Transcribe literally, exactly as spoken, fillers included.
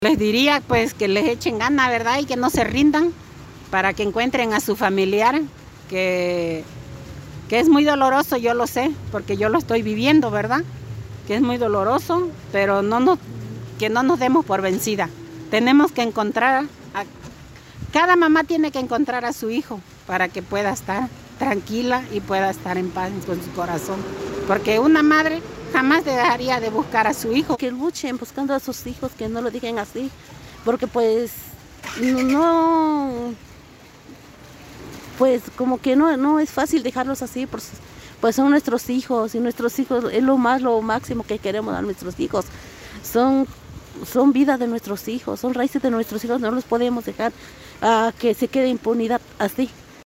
Les diría pues que les echen gana, ¿verdad? Y que no se rindan para que encuentren a su familiar, que, que es muy doloroso, yo lo sé, porque yo lo estoy viviendo, ¿verdad? Que es muy doloroso, pero no nos, que no nos demos por vencida. Tenemos que encontrar, a, cada mamá tiene que encontrar a su hijo para que pueda estar tranquila y pueda estar en paz con su corazón. Porque una madre jamás dejaría de buscar a su hijo. Que luchen buscando a sus hijos, que no lo digan así, porque pues no, pues como que no, no es fácil dejarlos así, pues, pues son nuestros hijos y nuestros hijos es lo más, lo máximo que queremos a nuestros hijos. Son, son vida de nuestros hijos, son raíces de nuestros hijos, no los podemos dejar uh, que se quede impunidad así.